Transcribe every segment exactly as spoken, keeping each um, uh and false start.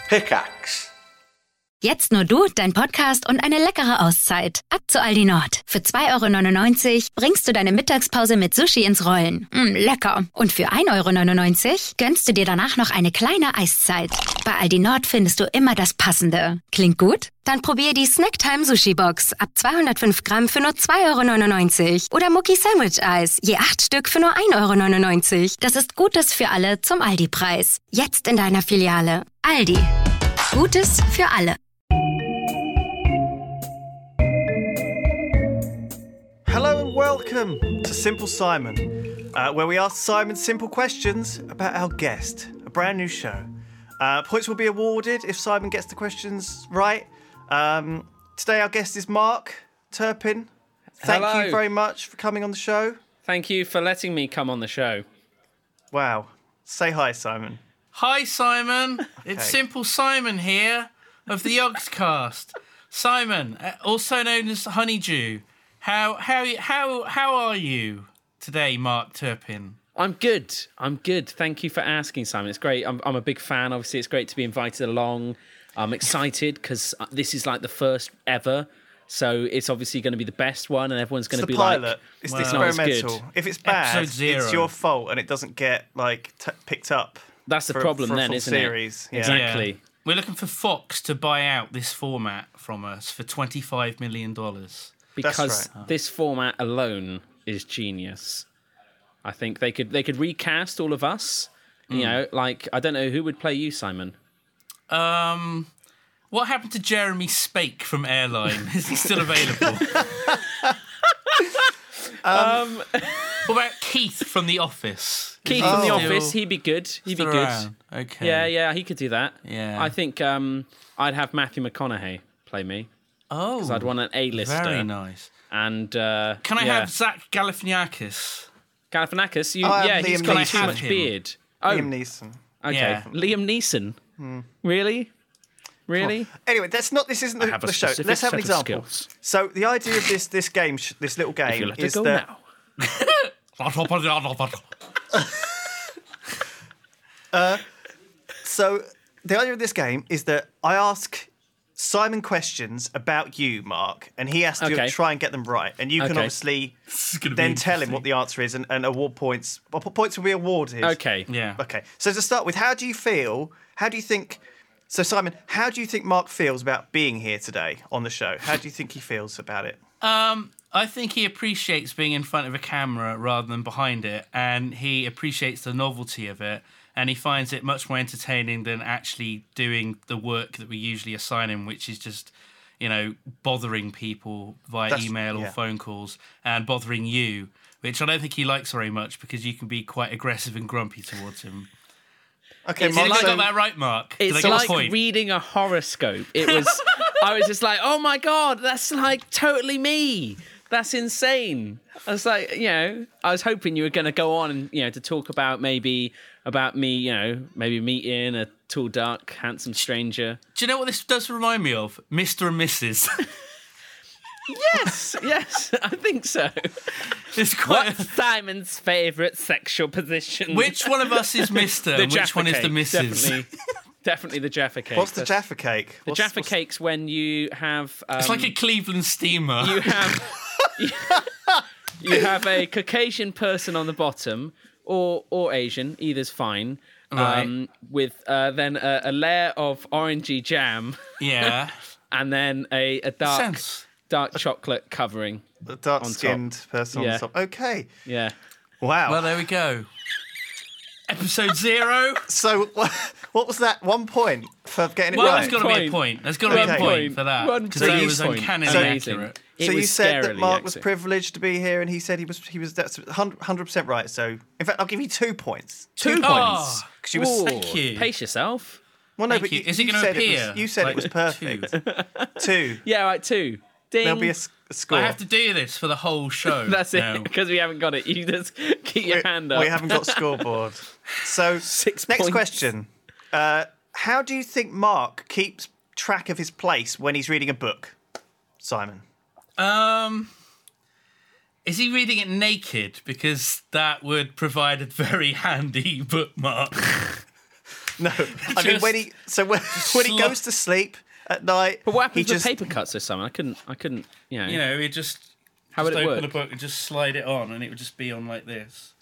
Pickaxe. Jetzt nur du, dein Podcast und eine leckere Auszeit. Ab zu Aldi Nord. Für zwei Euro neunundneunzig bringst du deine Mittagspause mit Sushi ins Rollen. Mm, lecker. Und für ein Euro neunundneunzig gönnst du dir danach noch eine kleine Eiszeit. Bei Aldi Nord findest du immer das Passende. Klingt gut? Dann probier die Snacktime Sushi Box ab zweihundertfünf Gramm für nur zwei Euro neunundneunzig. Oder Mucki Sandwich Eis, je acht Stück für nur ein Euro neunundneunzig. Das ist Gutes für alle zum Aldi-Preis. Jetzt in deiner Filiale. Aldi. Gutes für alle. Hello and welcome to Simple Simon, uh, where we ask Simon simple questions about our guest. A brand new show. Uh, points will be awarded if Simon gets the questions right. Um, today our guest is Mark Turpin. Thank Hello. you very much for coming on the show. Thank you for letting me come on the show. Wow. Say hi, Simon. Hi, Simon. It's Okay. Simple Simon here of the Yogscast. Simon, uh, also known as Honeydew. How how how how are you today, Mark Turpin? I'm good. I'm good. Thank you for asking, Simon. It's great. I'm, I'm a big fan. Obviously, it's great to be invited along. I'm excited because this is like the first ever. So it's obviously going to be the best one, and everyone's going It's to the be pilot. like, it's well, the no, it's experimental. good. If it's bad, Episode zero. it's your fault and it doesn't get like t- picked up. That's the for, problem for a then, full isn't series. it? Yeah. Exactly. Yeah. We're looking for Fox to buy out this format from us for twenty-five million dollars. Because That's right. this format alone is genius. I think they could they could recast all of us. Mm. You know, like I don't know who would play you, Simon. Um, what happened to Jeremy Spake from Airline? Is he still available? Um, What about Keith from The Office? Is Keith he from The still- Office, he'd be good. He'd be still good. around? Okay. Yeah, yeah, he could do that. Yeah. I think um, I'd have Matthew McConaughey play me. Oh, Because I'd want an A-lister. very nice. And uh, Can I yeah. have Zach Galifianakis? Galifianakis? You, I'll have yeah, he's Liam got Neeson. too much Him. beard. Oh, Liam Neeson. okay. Yeah. Liam Neeson. Hmm. Really? Really? Anyway, that's not. This isn't the, have a the show. specific Let's have an set of example. skills. So the idea of this this game, sh- this little game, If you let it is go that now. so the idea of this game is that I ask Simon questions about you, Mark, and he has to Okay. try and get them right, and you can Okay. obviously This is gonna be then tell him interesting. what the answer is and, and award points. Well, points will be awarded. Okay. Yeah. Okay. So to start with, how do you feel? How do you think? So Simon, how do you think Mark feels about being here today on the show? How do you think he feels about it? Um, I think he appreciates being in front of a camera rather than behind it, and he appreciates the novelty of it, and he finds it much more entertaining than actually doing the work that we usually assign him, which is just, you know, bothering people via That's- email or yeah. phone calls and bothering you, which I don't think he likes very much because you can be quite aggressive and grumpy towards him. Okay, It's Mark. Did I so- got that right, Mark? Did I It's get like the point? reading a horoscope. It was, I was just like, oh my God, that's like totally me. That's insane. I was like, you know, I was hoping you were going to go on and, you know, to talk about maybe, about me, you know, maybe meeting a tall, dark, handsome stranger. Do you know what this does remind me of? Mister and Missus Yes, yes, I think so. It's quite. What's Simon's favourite sexual position? Which one of us is Mister The and which Jaffa one is the cake, Missus Definitely, definitely the Jaffa cake. What's the That's- Jaffa cake? The What's- Jaffa what's- cake's when you have. Um, It's like a Cleveland steamer. you have you have a Caucasian person on the bottom, or or Asian, either's fine. Right. Um, with uh, then a, a layer of orangey jam, Yeah. and then a, a dark Sense. dark chocolate covering. The dark-skinned person Yeah. on the top. Okay. Yeah. Wow. Well, there we go. Episode zero. so what was that? One point for getting it Well, right. there's got to be a Point. point. There's got to be Okay. a point for that. One Because point. that So was you- uncannily so- accurate. It so you was said that scarily Mark was accurate. privileged to be here, and he said he was he was that's one hundred percent right. So in fact, I'll give you two points. Two points Oh, because you was. Ooh, Thank you. Pace yourself. Well, no, thank but you. you, Is it you gonna said appear? was, you said Like it was two? perfect. Two. Yeah, right. Two. Ding. There'll be a, s- a score. I have to do this for the whole show. That's now. it. Because we haven't got it. You just keep your we, hand up. we haven't got scoreboard. So Six next points. question. Uh, how do you think Mark keeps track of his place when he's reading a book, Simon? Um, is he reading it naked? Because that would provide a very handy bookmark. No, I mean Just- when he so when, when he sli- goes to sleep at night. But what happens he with just, paper cuts or something? I couldn't. I couldn't. You know. You know, he'd just, How just would it open work? a book and just slide it on, and it would just be on like this.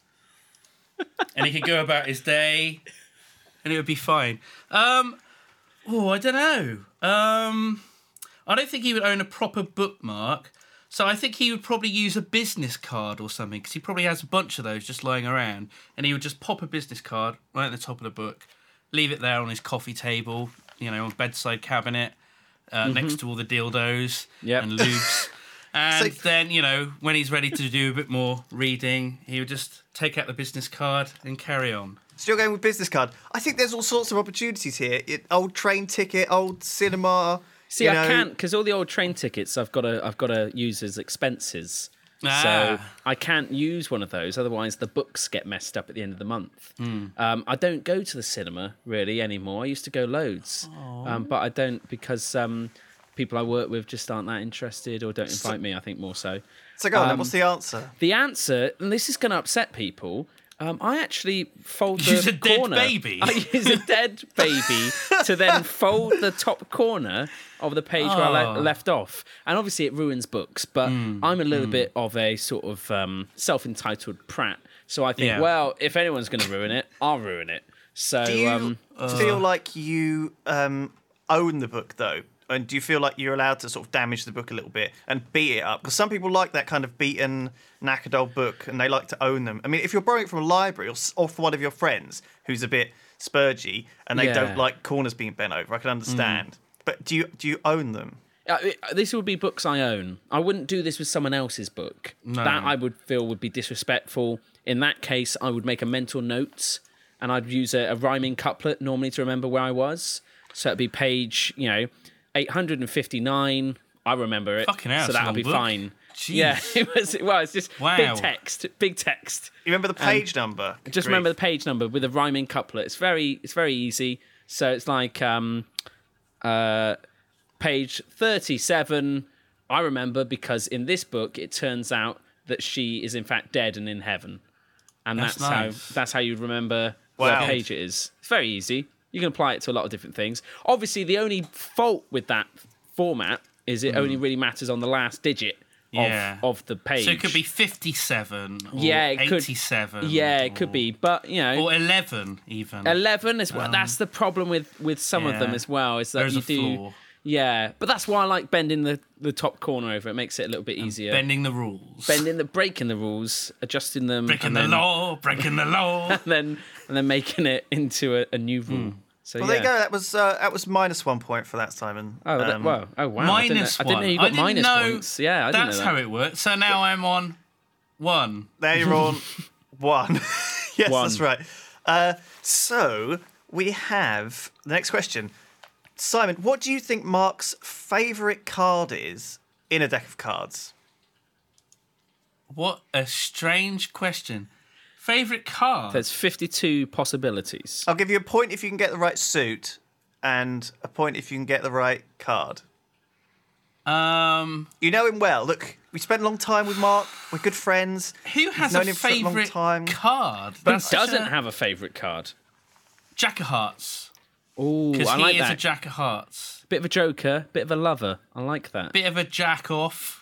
And he could go about his day, and it would be fine. Um, oh, I don't know. Um, I don't think he would own a proper bookmark. So I think he would probably use a business card or something, because he probably has a bunch of those just lying around, and he would just pop a business card right at the top of the book, leave it there on his coffee table, you know, on bedside cabinet, uh, Mm-hmm. next to all the dildos Yep. and lubes. And So- then, you know, when he's ready to do a bit more reading, he would just take out the business card and carry on. So you're going with business card. I think there's all sorts of opportunities here. It, old train ticket, old cinema. See, you I know. can't because all the old train tickets I've got to I've got to use as expenses. So Ah. I can't use one of those. Otherwise, the books get messed up at the end of the month. Hmm. Um, I don't go to the cinema really anymore. I used to go loads, um, but I don't because um, people I work with just aren't that interested or don't invite me. I think more so. So go on, then, Um, what's the answer? The answer, and this is going to upset people. Um, I actually fold Use the a dead corner. baby? I use a dead baby to then fold the top corner of the page where I Oh. le- left off. And obviously it ruins books, but Hmm. I'm a little bit of a sort of um, self-entitled prat. So I think, Yeah. well, if anyone's going to ruin it, I'll ruin it. So Do you um, feel like you um, own the book, though? And do you feel like you're allowed to sort of damage the book a little bit and beat it up? Because some people like that kind of beaten, knackered old book, and they like to own them. I mean, if you're borrowing it from a library or, s- or from one of your friends who's a bit spurgy and they Yeah. don't like corners being bent over, I can understand. But do you do you own them? Uh, it- this would be books I own. I wouldn't do this with someone else's book. No. That I would feel would be disrespectful. In that case, I would make a mental note and I'd use a, a rhyming couplet normally to remember where I was. So it'd be page, you know, eight hundred fifty-nine. I remember it. Fucking hell, so it's a that'll long be book. fine. Jeez. Yeah, it was. Well, it's just Wow. big text, big text. You remember the page number? Good Just grief. remember the page number with a rhyming couplet. It's very, it's very easy. So it's like um, uh, page thirty-seven. I remember because in this book it turns out that she is in fact dead and in heaven, and That's that's, nice. how that's how you remember Wow. what page it is. It's very easy. You can apply it to a lot of different things. Obviously, the only fault with that format is it only really matters on the last digit of, Yeah. of the page. So it could be fifty-seven or Yeah, it could- eighty-seven. yeah, it or, could be, but you know, Or eleven, even. eleven as well. that's the problem with with some of them yeah. as well. Is that There's you a do, flaw. yeah. But that's why I like bending the, the top corner over. It makes it a little bit easier. Bending the rules. bending the breaking the rules, adjusting them, Breaking and the then, law, breaking the law. and then and then making it into a, a new rule. So Well, yeah. there you go. That was uh, that was minus one point for that, Simon. Oh, that, Um, well, oh wow! I didn't, know, Minus I didn't know you one. got I didn't minus know points. Yeah, I didn't That's know that. how it works. So now I'm on one. There you're on one. Yes, One. that's right. Uh, so we have the next question. Simon, what do you think Mark's favourite card is in a deck of cards? What a strange question. Favorite card? There's fifty-two possibilities. I'll give you a point if you can get the right suit, and a point if you can get the right card. Um, You know him well. Look, we spent a long time with Mark. We're good friends. who has known a him for a long favorite time. card? Who That's such doesn't a- have a favourite card? Jack of Hearts? Oh, Because I he like is that. a Jack of Hearts. Bit of a joker, bit of a lover. I like that. Bit of a jack off.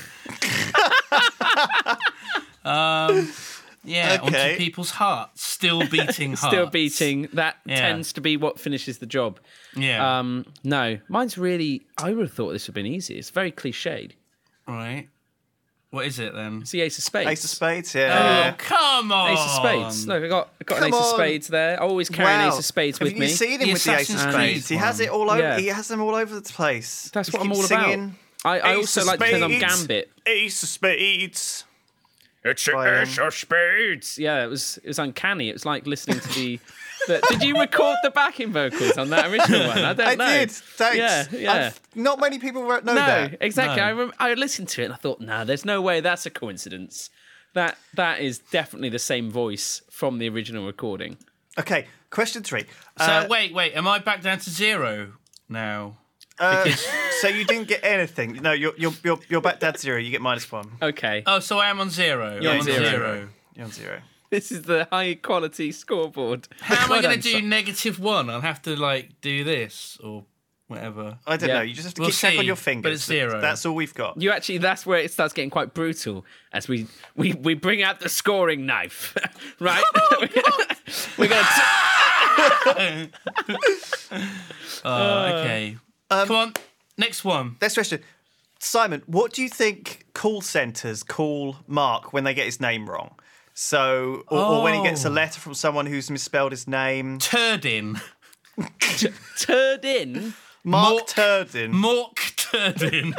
um, yeah, Okay. onto people's hearts. Still beating hearts. Still beating. That Yeah. tends to be what finishes the job. Yeah. Um, no, mine's really. I would have thought this would have been easy. It's very cliched. right. What is it then? It's the Ace of Spades. Ace of Spades, yeah. Oh, come on. Ace of Spades. Look, I got I got an Come Ace of on. Spades there. I always carry an Wow. Ace of Spades Have with you me. seen him The with the Ace of Assassin's Spades? Creed He has one. it all over. Yeah. He has them all over the place. That's He what I'm keeps all singing, about. I, I Ace also of like to play on Spades. Gambit. Ace of Spades. It's an Brian. Ace of Spades. Yeah, it was it was uncanny. It was like listening to the. the did you record the backing vocals on that original one? I don't I know. did. Thanks. Yeah, yeah. I've- not many people know No, that. exactly. No. I rem- I listened to it and I thought, no, there's no way that's a coincidence. That that is definitely the same voice from the original recording. Okay, question three. So Uh, wait, wait. Am I back down to zero now? uh, so you didn't get anything. No, you're you're you're, you're back down to zero. You get minus one. Okay. Oh, so I am on zero. You're I'm on on zero. zero. You're on zero. This is the high quality scoreboard. How am Well I going done, to do Si- negative one? I'll have to like do this or whatever. I don't Yeah. know. You just have to We'll keep track on see, your but fingers. it's zero. That's all we've got. You actually, that's where it starts getting quite brutal as we we, we bring out the scoring knife, right? We're going to. Oh, okay. Um, Come on, next one. Next question. Simon, what do you think call centres call Mark when they get his name wrong? So, or, or when he gets a Oh. letter from someone who's misspelled his name. Turdin. Turd in. Mark Mork. Turdin. Mork Turdin.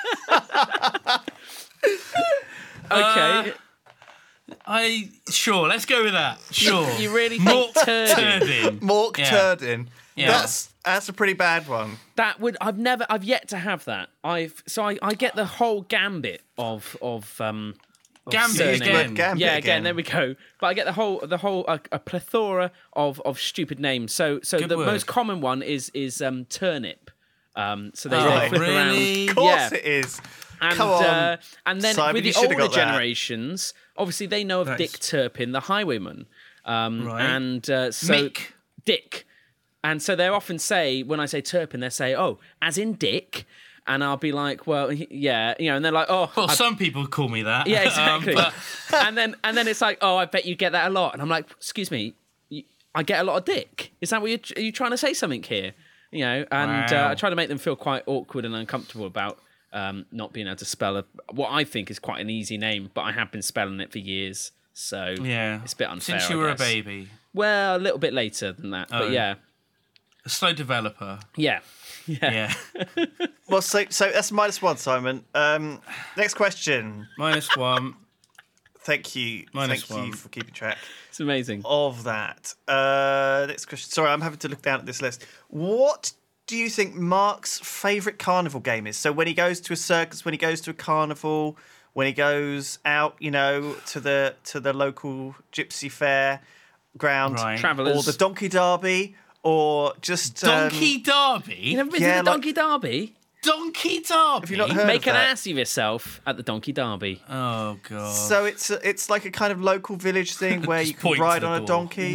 Okay. I sure. Let's go with that. Sure. You really think Mork Turdin? Turdin. Mork Yeah. Turdin. Yeah. That's that's a pretty bad one. That would I've never I've yet to have that. I've so I, I get the whole gambit of of um of Gambit surname. again. Gambit yeah, again. again. There we go. But I get the whole the whole a, a plethora of of stupid names. So so Good the word. most common one is is um turnip. Um, so they, Oh, they flip really? around. Of course yeah. it is. And, Come on. uh, and then Simon, with you the should have older got that. generations, obviously they know of Nice. Dick Turpin, the highwayman. Um, Right. And uh, so Mick. Dick. And so they often say, when I say Turpin, they say, oh, as in Dick. And I'll be like, well, he- yeah, you know, and they're like, oh, Well, I- some people call me that. yeah, Um, exactly. but and then and then it's like, oh, I bet you get that a lot. And I'm like, excuse me, you- I get a lot of Dick. Is that what you're, are you trying to say something here? You know, and Wow. uh, I try to make them feel quite awkward and uncomfortable about um, not being able to spell a, what I think is quite an easy name, but I have been spelling it for years. So yeah, it's a bit unfair. Since you I were guess. a baby, Well, a little bit later than that, Oh. but yeah, a slow developer. yeah, Yeah. Well, so so that's minus one, Simon. Um, next question. Minus one. Thank you. Minus Thank you one. for keeping track It's amazing. of that. Uh, next question. Sorry, I'm having to look down at this list. What do you think Mark's favourite carnival game is? So when he goes to a circus, when he goes to a carnival, when he goes out, you know, to the to the local gypsy fair ground, Right. Travellers. or the Donkey Derby, or just um, Donkey Derby. You never been Yeah, to the like- Donkey Derby? Donkey Derby. Have you not heard Make of an that? ass of yourself at the Donkey Derby. Oh god. So it's it's like a kind of local village thing where Just you can point to ride the on a door. donkey.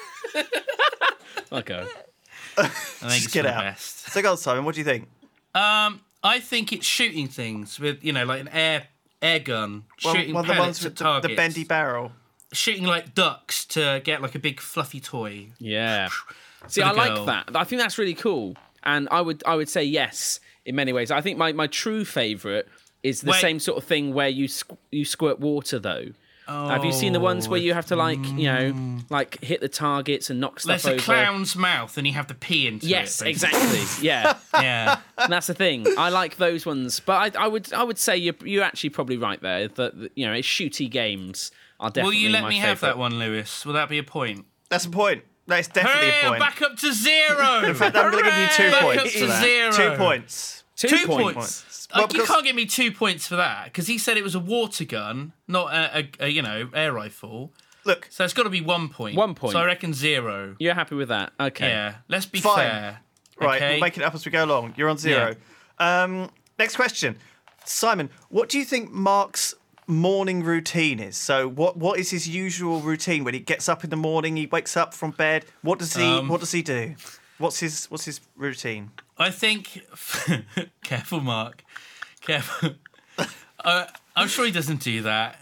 Okay. I think Just it's get for the out. best. So go on, Simon. What do you think? Um, I think it's shooting things with, you know, like an air air gun, Well, shooting one of the ones pellets at with the, targets, the bendy barrel. shooting like ducks to get like a big fluffy toy. Yeah. See, the I like girl. that. I think that's really cool. And I would I would say yes in many ways. I think my, my true favourite is the Wait. same sort of thing where you squ- you squirt water though. Have you seen the ones where you have to like, you know, like hit the targets and knock stuff There's a over? clown's mouth and you have to pee into Yes, it. basically. exactly. Yeah. Yeah. And that's the thing. I like those ones, but I, I would I would say you're you're actually probably right there. That that, you know, it's shooty games are Will definitely you let my me have favourite. that one, Lewis? Will that be a point? That's a point. That's definitely Hooray, a point. back up to zero. In fact, I'm going to give you two Back points up for to that. zero. Two points. Two, Two points. points. Well, Uh, you because- can't give me two points for that because he said it was a water gun, not a, a, a you know air rifle. Look, So it's got to be one point. One point. So I reckon zero. You're happy with that? Okay. Yeah. Let's be Fine. fair. right, Okay? we'll make it up as we go along. You're on zero. Um, next question. Simon, what do you think Mark's morning routine is? So what what is his usual routine when he gets up in the morning, he wakes up from bed? What does he Um, what does he do? What's his what's his routine? I think. Careful, Mark. Careful. uh, I'm sure he doesn't do that.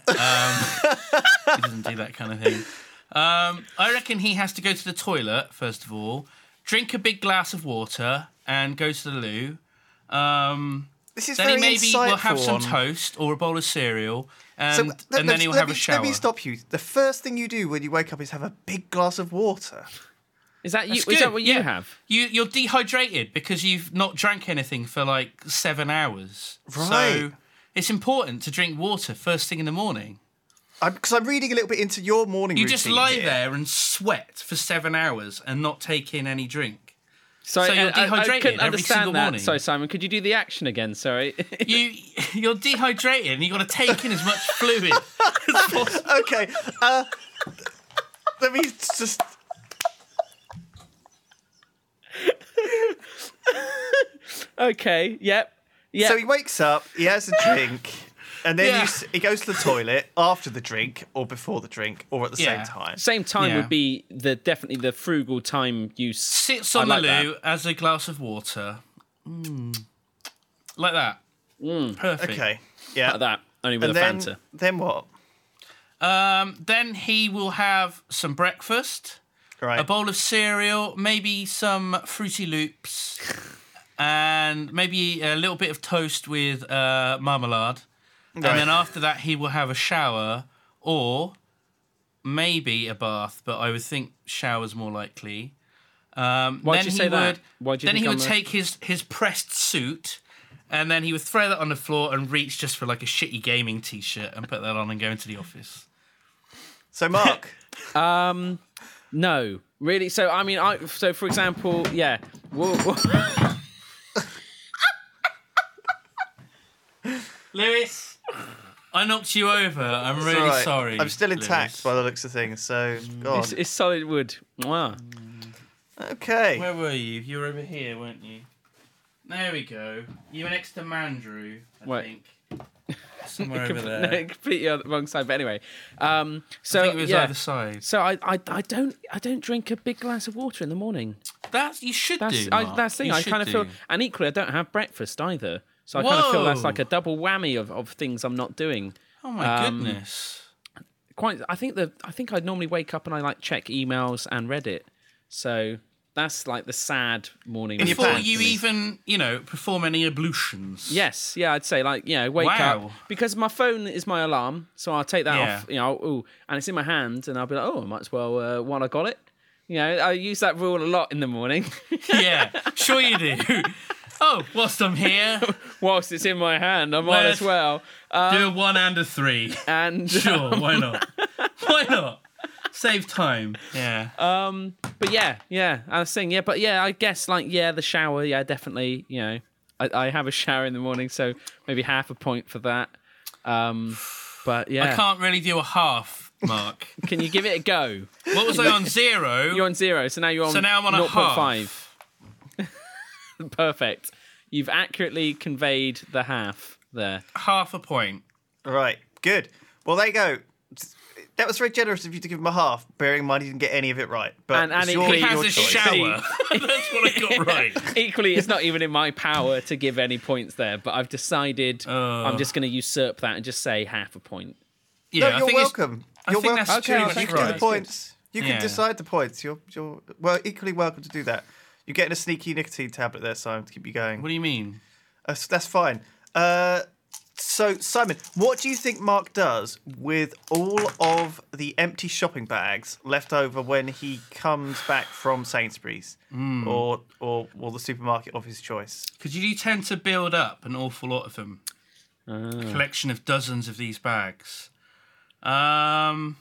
Um, he doesn't do that kind of thing. Um, I reckon he has to go to the toilet first of all, drink a big glass of water, and go to the loo. Um, This is then very he maybe insightful. will have some on- toast or a bowl of cereal, and, So, th- and then let- he'll let have me, a shower. Let me stop you. The first thing you do when you wake up is have a big glass of water. Is that you? That's Is good, that what you yeah. have? You, you're dehydrated because you've not drank anything for like seven hours. Right. So it's important to drink water first thing in the morning. Because I'm, reading a little bit into your morning You routine just lie here. there and sweat for seven hours and not take in any drink. Sorry, So you're I- I- I dehydrated couldn't every understand single that. morning. Sorry, Simon. Could you do the action again? Sorry. You, you're dehydrated and you've got to take in as much fluid as possible. Okay. Uh, let me just. Okay. Yep. Yep. So he wakes up, he has a drink, And then Yeah. you, s- he goes to the toilet after the drink, or before the drink, or at the Yeah. same time. Same time Yeah. would be the definitely the frugal time use. Sits I on like the that. loo as a glass of water. Mm. Like that. Perfect. Okay. Yeah. Like that, only with And a then, Fanta. then what? Um, then he will have some breakfast, Right. a bowl of cereal, maybe some Fruity Loops, and maybe a little bit of toast with uh, marmalade. Right. And then after that, he will have a shower or maybe a bath, but I would think shower's more likely. Um, Why'd then you he say that? would, Why'd you then think he I'm would a- take his, his pressed suit and then he would throw that on the floor and reach just for like a shitty gaming t-shirt and put that on and go into the office. So, Mark. Um, no, really. So I mean, I so for example, yeah. Whoa, whoa. Lewis, I knocked you over. I'm It's really all right. sorry. I'm still intact Lewis. by the looks of things. So, God. It's, it's solid wood. Wow. Okay. Where were you? You were over here, weren't you? There we go. You were next to Mandrew, I Wait. think. Somewhere over Com- there. no, completely on the wrong side. But anyway, um, so I think it was yeah. either side. So I, I I don't I don't drink a big glass of water in the morning. That's you should That's do. I, Mark. that's the thing. You I should kind of do. feel, and equally I don't have breakfast either. So I kind of feel that's Whoa. like a double whammy of, of things I'm not doing. Oh my um, goodness. Quite. I think the I think I'd normally wake up and I like check emails and Reddit. So that's like the sad morning. In your Before pants. you even, you know, perform any ablutions. Yes, yeah, I'd say like, you know, wake Wow. up because my phone is my alarm, so I'll take that Yeah. off, you know, ooh, and it's in my hand, and I'll be like, oh, I might as well uh, while I got it. You know, I use that rule a lot in the morning. Yeah, sure you do. Oh, whilst I'm here, Whilst it's in my hand, I might Well, as well. do Um, a one and a three. and Sure, why not? Why not? Save time. Yeah. um, but yeah, yeah, I was saying, yeah, but yeah, I guess like yeah, the shower, yeah, definitely, you know, I, I have a shower in the morning, so maybe half a point for that. Um, but yeah, I can't really do a half, Mark. can you give it a go? What was I on? Zero? You're on zero, so now you're on. So now I'm on a zero point half. five. Perfect. You've accurately conveyed the half there. Half a point. Right. Good. Well, there you go. That was very generous of you to give him a half, bearing in mind he didn't get any of it right. But And- and it's your, he He your has a choice. shower. That's what I got right. Equally, it's not even in my power to give any points there, but I've decided Uh. I'm just going to usurp that and just say half a point. Yeah, No, I you're think it's- welcome. I You're think welcome. that's Okay, too I'll much take You can do it. the right. points. You can Yeah. decide the points. You're, you're well equally welcome to do that. You're getting a sneaky nicotine tablet there, Simon, to keep you going. What do you mean? That's, that's fine. Uh, so, Simon, what do you think Mark does with all of the empty shopping bags left over when he comes back from Sainsbury's Hmm. or, or or the supermarket of his choice? Because you do tend to build up an awful lot of them. Ah. A collection of dozens of these bags. Um,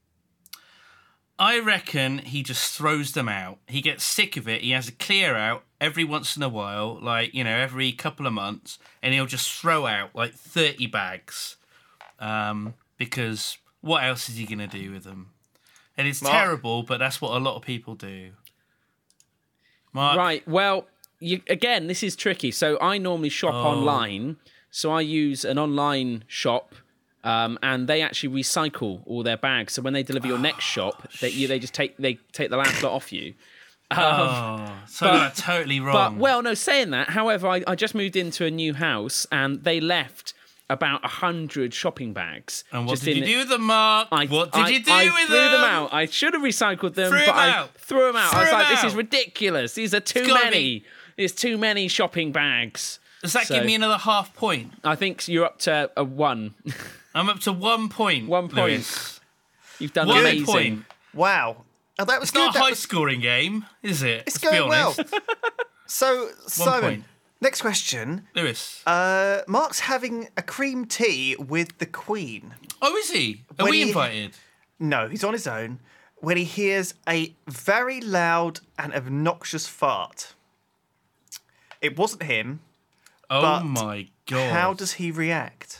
I reckon he just throws them out. He gets sick of it. He has a clear out every once in a while, like, you know, every couple of months, and he'll just throw out like thirty bags. Um, because what else is he going to do with them? And it's Mark? terrible, but that's what a lot of people do. Mark? Right. Well, you, again, this is tricky. So I normally shop Oh. online. So I use an online shop, um, and they actually recycle all their bags. So when they deliver your next shop, they you, they just take they take the last lot off you. Oh, so that's totally But wrong. well, no, saying that. However, I, I just moved into a new house, and they left about a hundred shopping bags. and what just did you in- do with them, Mark? I, what did I- you do I with threw them? them out. I should have recycled them, Threw but them I out. threw them out. I was Threw like, them this is out. ridiculous. These are too gotta many. be- There's too many shopping bags. Does that So- give me another half point? I think you're up to a one. I'm up to one point. One point. Lewis. You've done One amazing. point. Wow. Oh, that was It's good. not a That high was- scoring game, is it? It's Let's be going well. honest. So, Simon, point. next question. Lewis. Uh, Mark's having a cream tea with the Queen. oh, is he? Are when we he- invited? No, he's on his own. When he hears a very loud and obnoxious fart. It wasn't him. Oh but my god. How does he react?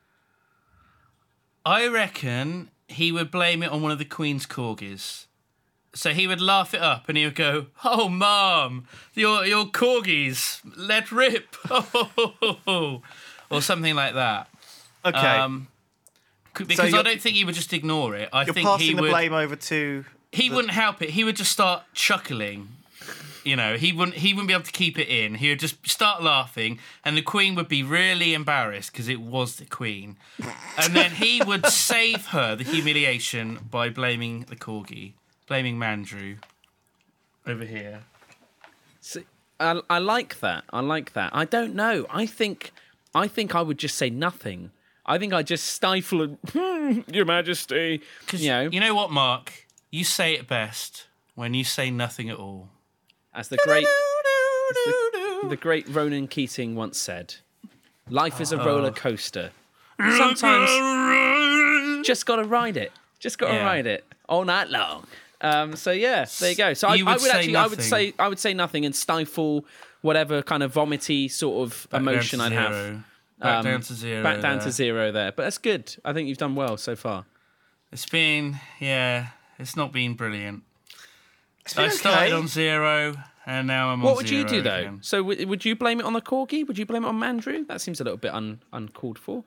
I reckon he would blame it on one of the Queen's corgis. So he would laugh it up and he would go, "Oh, Mum, your your corgis let rip," or something like that. Okay. Um, c- because you're- I don't think he would just ignore it. I You're think passing he the would. blame over to. He wouldn't help it. He would just start chuckling. You know, he wouldn't. He wouldn't be able to keep it in. He would just start laughing, and the Queen would be really embarrassed because it was the Queen, and then he would save her the humiliation by blaming the corgi, blaming Mandrew. Over here. See, I, I like that. I like that. I don't know. I think, I think I would just say nothing. I think I'd just stifle and, hmm, Your Majesty. You know, You know what, Mark? You say it best when you say nothing at all. as the great, as the, the great Ronan Keating once said, "Life is a roller coaster. Sometimes just gotta ride it. Just gotta Yeah. ride it all night long." Um, so yeah, there you go. So I, You I would would say actually, I would nothing. say, I would say nothing and stifle whatever kind of vomity sort of Back emotion down I'd to have. zero. Back Um, down to zero. Back down there. to zero there, but that's good. I think you've done well so far. It's been, yeah, it's not been brilliant. been I started okay. on zero, and now I'm on What would you zero do though? again. So w- would you blame it on the corgi? Would you blame it on Mandrew? That seems a little bit un- uncalled for.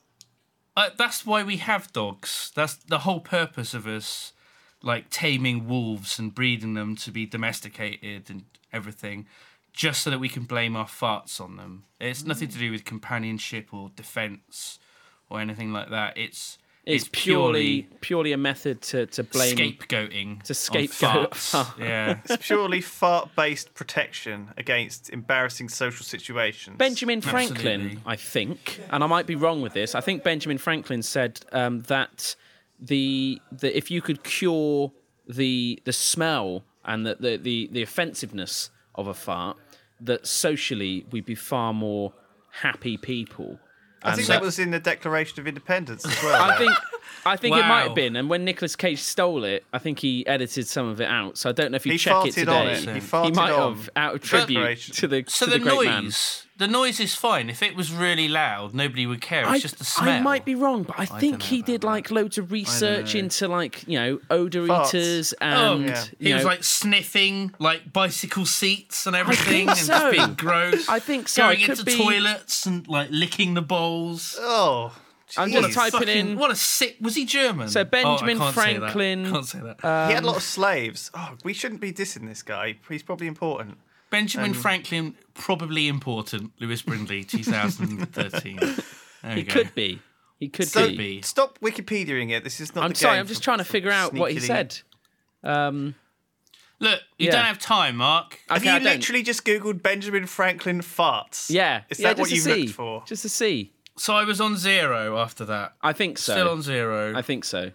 Uh, that's why we have dogs. That's the whole purpose of us, like taming wolves and breeding them to be domesticated and everything, just so that we can blame our farts on them. It's nothing to do with companionship or defense or anything like that. It's It's, purely purely a method to, to blame. scapegoating. To on scapegoat. farts. Yeah. It's purely fart-based protection against embarrassing social situations. Benjamin Franklin, Absolutely. I think, and I might be wrong with this. I think Benjamin Franklin said um, that the the if you could cure the the smell and the the, the the offensiveness of a fart, that socially we'd be far more happy people. I think And that was in the Declaration of Independence as well. I think I think it might Wow. have been, and when Nicolas Cage stole it, I think he edited some of it out. So I don't know if you He check it farted today. on it. He farted might on have out of tribute Declaration. to the So to the, the, great man. noise, the noise is fine. If it was really loud, nobody would care. It's I, just the smell. I might be wrong, but I think don't know he about did that. like loads of research know. into like you know odor Farts. eaters Oh, and yeah. He you was know, like sniffing like bicycle seats and everything, think and so. just being gross. I think so. Going It could into be- toilets and like licking the bowls. Oh, I'm jeez. just typing Fucking- in. What a sick. Was he German? So Oh, I Benjamin can't say that. Franklin, Can't say that. He had a lot of slaves. Oh, we shouldn't be dissing this guy. He's probably important. Benjamin Franklin, probably important. Lewis Brindley, two thousand thirteen. There He you go. could be. He could So be. be. stop Wikipediaing it. This is not I'm the sorry. game I'm just for- trying to for figure out what he sneakily- said. Um, Look, you Yeah. don't have time, Mark. Have Okay, I you don't. literally just Googled Benjamin Franklin farts? yeah. Is yeah, that what just you've to see. looked for? Just to see. So I was on zero after that. I think so. Still on zero. I think so.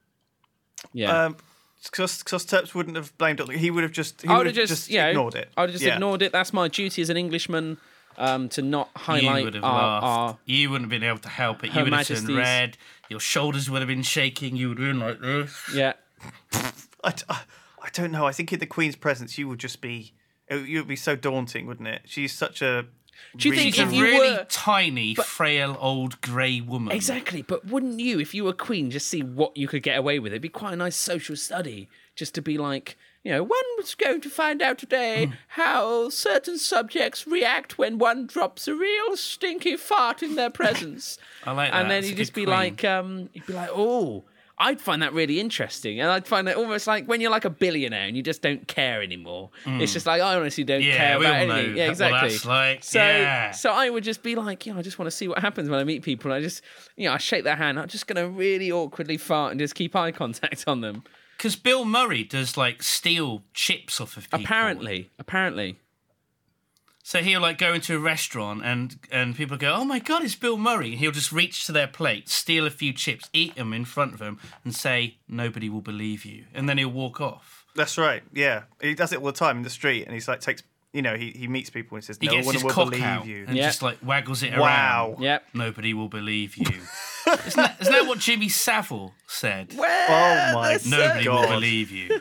Yeah. Um, because Terps wouldn't have blamed it. He would have just. He I would would have just, you know, ignored it. I would have just Yeah. ignored it. That's my duty as an Englishman, um, to not you highlight would have our, laughed. our. You wouldn't have been able to help it. Her You would have Majesty's- turned red. Your shoulders would have been shaking. You would have been like this. Yeah. I, d- I- I don't know. I think in the Queen's presence, you would just be. You would be so daunting, wouldn't it? She's such a. Do you think She's if a you really were tiny, frail, old grey woman. exactly, but wouldn't you, if you were Queen, just see what you could get away with? It'd be quite a nice social study, just to be like, you know, one was going to find out today how certain subjects react when one drops a real stinky fart in their presence. I like that. And then That's a you'd just good be queen. like, um, you'd be like, oh, I'd find that really interesting, and I'd find that almost like when you're like a billionaire and you just don't care anymore. It's just like I honestly don't Yeah, care we about all anything. know Yeah, what exactly. that's like. So, Yeah. so I would just be like, you know, I just want to see what happens when I meet people. I just, you know, I shake their hand. I'm just gonna really awkwardly fart and just keep eye contact on them. Because Bill Murray does like steal chips off of people. Apparently, apparently. So he'll like go into a restaurant and and people go, "Oh my god, it's Bill Murray!" And he'll just reach to their plate, steal a few chips, eat them in front of them, and say, "Nobody will believe you," and then he'll walk off. That's right. Yeah, he does it all the time in the street, and he's like takes. You know, he, he meets people and says, He "No gets one his will cock believe out you." and Yeah. just like waggles it Wow. around. Yep. Nobody will believe you. isn't, that, isn't that what Jimmy Savile said? Oh my Nobody God. will believe you.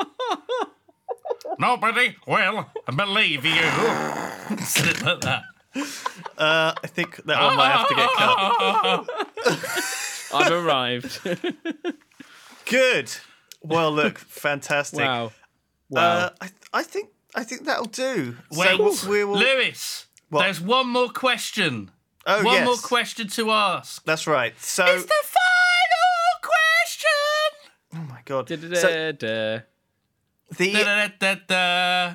Nobody will believe you. Said it like that. Uh, I think that one might have to get cut. I've arrived. Good. Well, look, fantastic. Wow. Wow. Uh, I, I think I think that'll do. Wait, so we'll, we will. Lewis, What? there's one more question. Oh, One yes. more question to ask. That's right. So, It's the final question. oh my god. So, Da-da-da-da. the Da-da-da-da-da.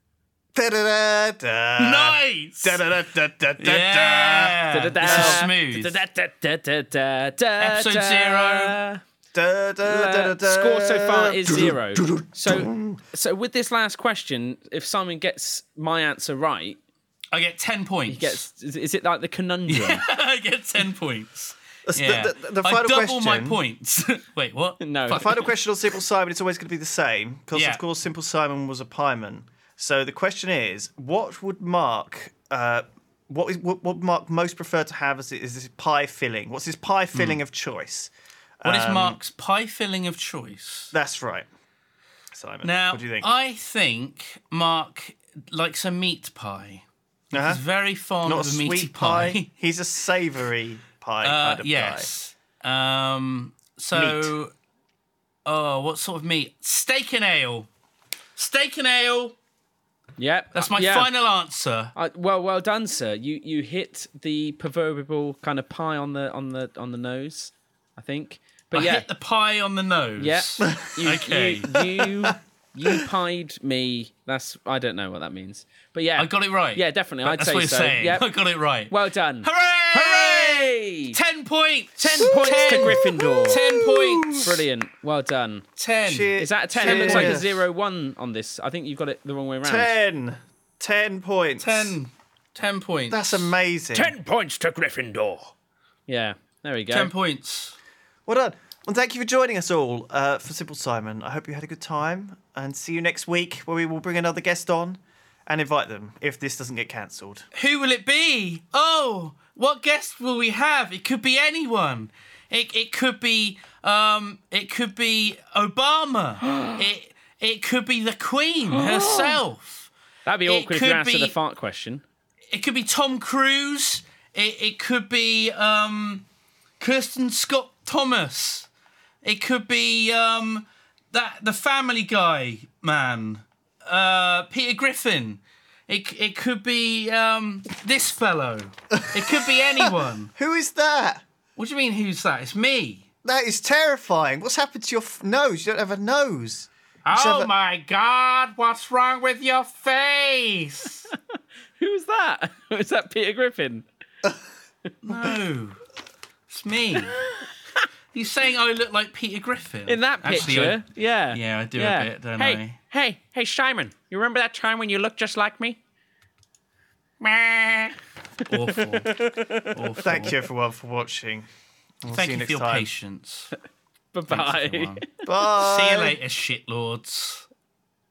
da-da-da-da. Nice. Da-da-da-da-da-da. Yeah. Da-da-da. This is smooth. Da-da-da-da-da-da. Episode zero. Da-da-da-da-da. Score so far is zero. So, so with this last question, if Simon gets my answer right, I get ten points. he gets. Is, is it like the conundrum? I get ten points. That's the- Yeah. the- the I final double my question- points. Wait, what? No. Fuck. Final question on Simple Simon, it's always going to be the same, because Yeah. of course Simple Simon was a pieman. So the question is, what would Mark, uh, what is what would Mark most prefer to have as is this pie filling? What's his pie filling of choice? What is Um, Mark's pie filling of choice? That's right, Simon. Now, what do you think? I think Mark likes a meat pie. Uh-huh. He's very fond Not a of a meaty sweet pie. pie. He's a savoury pie Uh, kind of yes. Um. So, oh, what sort of meat? Steak and ale. Steak and ale. Yep. That's my yeah. final answer. Uh, well, well done, sir. You you hit the proverbial kind of pie on the on the on the nose, I think. But I yeah, hit the pie on the nose. yeah. You, Okay. You, you you pied me. That's I don't know what that means. But yeah, I got it right. Yeah, definitely. I'd That's say what you're so. saying. Yep. I got it right. Well done. Hooray! Hooray! Ten points. Ten points to Gryffindor. Ten points. Brilliant. Well done. Ten. Cheers. Is that a ten? It looks like a Cheers. zero one on this. I think you've got it the wrong way around. Ten. Ten points. Ten. Ten points. That's amazing. points to Gryffindor. Yeah. There we go. Ten points. Well done. Well, thank you for joining us all uh, for Simple Simon. I hope you had a good time, and see you next week, where we will bring another guest on and invite them if this doesn't get cancelled. Who will it be? Oh, what guest will we have? It could be anyone. It it could be um it could be Obama. it it could be the Queen herself. That'd be It awkward if you could answered be- the fart question. It could be Tom Cruise. It it could be um Kirsten Scott Thomas. It could be um that the Family Guy man. Uh Peter Griffin. It it could be um this fellow. It could be anyone. Who is that? What do you mean who's that? It's me. That is terrifying. What's happened to your f- nose? You don't have a nose. You should have Oh a- my god, what's wrong with your face? Who's that? Is that Peter Griffin? No. It's me. You're saying I look like Peter Griffin? In that Actually, picture? yeah. Yeah, I do a yeah. bit, don't hey, I? Hey, hey, Simon. You remember that time when you looked just like me? I... Awful. Awful. Thank you, everyone, for watching. We'll Thank see you you next for your time. patience. Bye-bye. Thanks, everyone. Bye. See you later, shitlords.